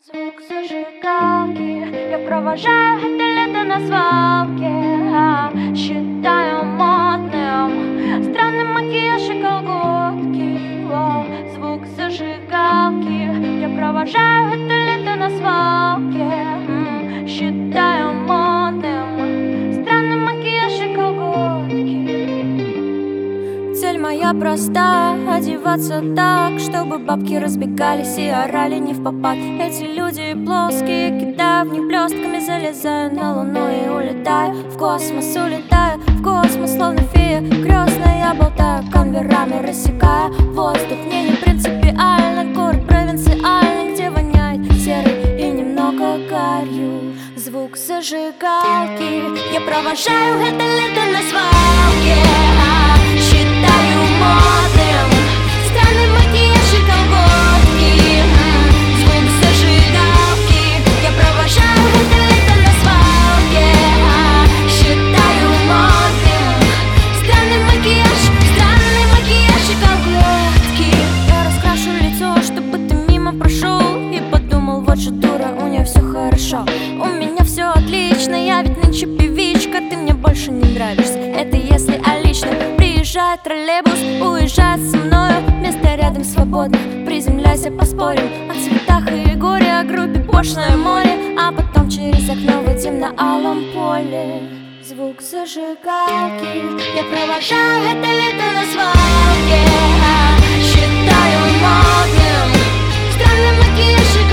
Звук зажигалки, я провожаю это лето на свалке. Считаю модным странный макияж и колготки. Звук зажигалки, я провожаю это лето на свалке. Считаю модным странный макияж и колготки. Цель моя проста — одеваться так, чтобы бабки разбегались и орали не впопад. Эти люди плоские, кидаю в них блестками, залезаю на луну и улетаю в космос, улетаю в космос, словно фея крестная. Я болтаю конверами, рассекая воздух. Мне не принципиально, город провинциальный, где воняет серой и немного гарью. Звук зажигалки, я провожаю это лето на свалке. Считаю модным странный макияж и колготки. Звук зажигалки, я провожаю это лето на свалке. Считаю модным странный макияж и колготки. Я раскрашу лицо, чтобы ты мимо прошел и подумал: вот же дура, у нее все хорошо. У меня все отлично, я ведь нынче певичка. Ты мне больше не нравишься, это если о личном. Приезжает троллейбус, уезжает со мною, место рядом свободно. Приземляйся, поспорим о цветах и горе, о группе пошлое море, а потом через окно выйдем на алом поле. Звук зажигалки, я провожаю это лето на свалке. Считаю модным странный макияж и